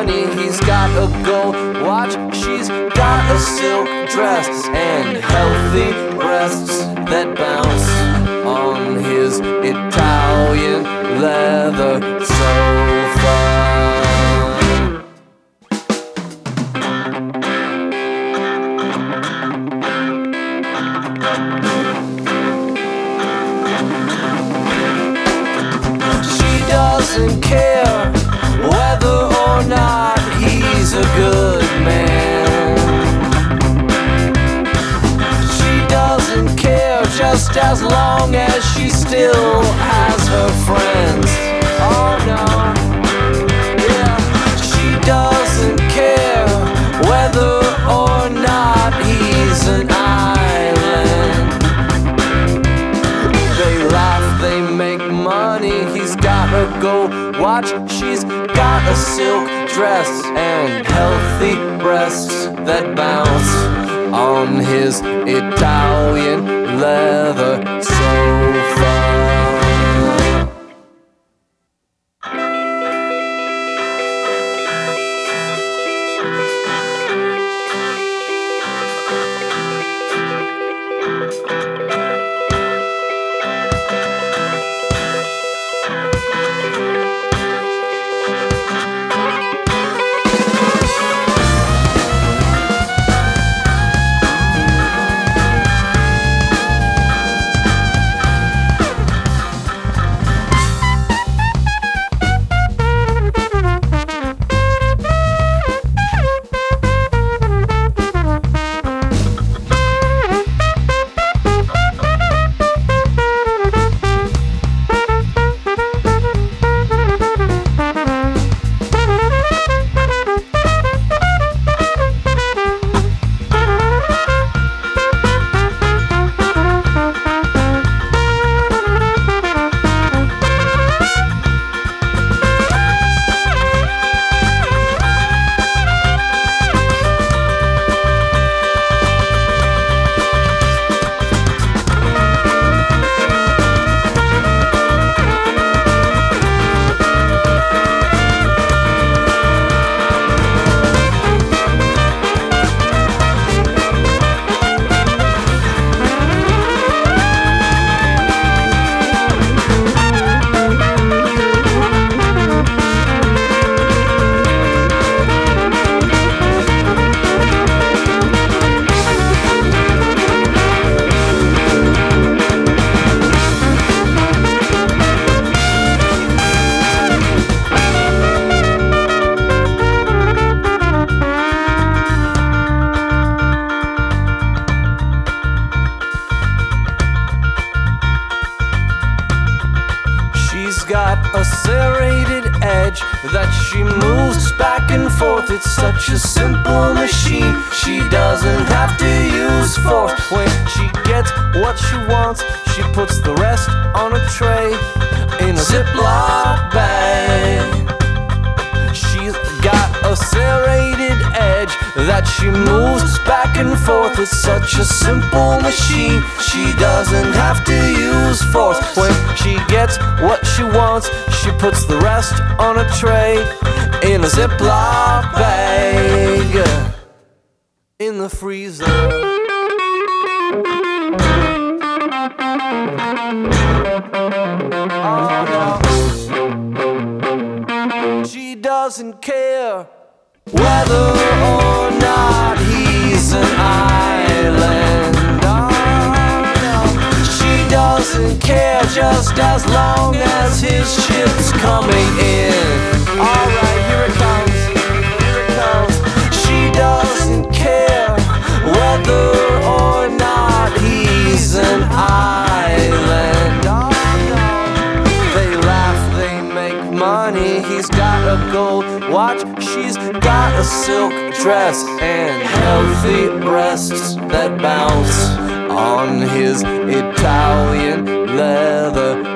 money, he's got a gold watch. She's got a silk dress and healthy breasts that bounce on his Italian leather sofa. Doesn't care whether or not he's a good man. She doesn't care just as long as she still has her friends. Oh no, yeah. She doesn't care whether or not he's an island. They laugh, they make money, he's got a gold watch. She's got a silk dress and healthy breasts that bounce on his Italian leather sofa. Got a serrated edge that she moves back and forth. It's such a simple machine. She doesn't have to use force. When she gets what she wants, she puts the rest on a tray in a Ziploc bag. She's got a serrated edge that she moves back and forth. It's such a simple machine. She doesn't have to use force. When she gets what she wants, she puts the rest on a tray in a Ziploc bag in the freezer. Oh no. She doesn't care whether or not he's an island. Oh no. She doesn't care just as long as his ship's coming in. Alright, here it comes, here it comes. She doesn't care whether or not he's an island. Oh no. They laugh, they make money, he's got a gold watch. She's got a silk dress and healthy breasts that bounce on his Italian leather